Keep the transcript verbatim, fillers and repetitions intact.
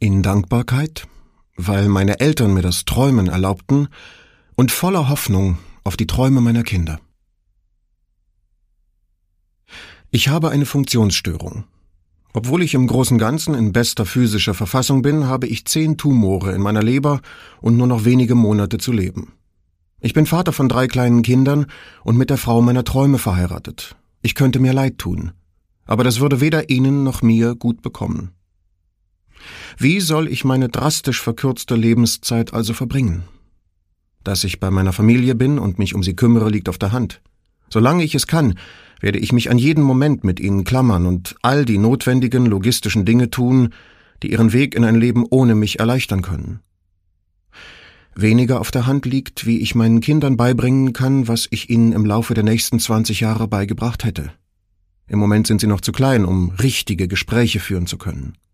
In Dankbarkeit, weil meine Eltern mir das Träumen erlaubten, und voller Hoffnung auf die Träume meiner Kinder. Ich habe eine Funktionsstörung. Obwohl ich im Großen und Ganzen in bester physischer Verfassung bin, habe ich zehn Tumore in meiner Leber und nur noch wenige Monate zu leben. Ich bin Vater von drei kleinen Kindern und mit der Frau meiner Träume verheiratet. Ich könnte mir leid tun, aber das würde weder Ihnen noch mir gut bekommen. Wie soll ich meine drastisch verkürzte Lebenszeit also verbringen? Dass ich bei meiner Familie bin und mich um sie kümmere, liegt auf der Hand. Solange ich es kann, werde ich mich an jeden Moment mit ihnen klammern und all die notwendigen logistischen Dinge tun, die ihren Weg in ein Leben ohne mich erleichtern können. Weniger auf der Hand liegt, wie ich meinen Kindern beibringen kann, was ich ihnen im Laufe der nächsten zwanzig Jahre beigebracht hätte. Im Moment sind sie noch zu klein, um richtige Gespräche führen zu können.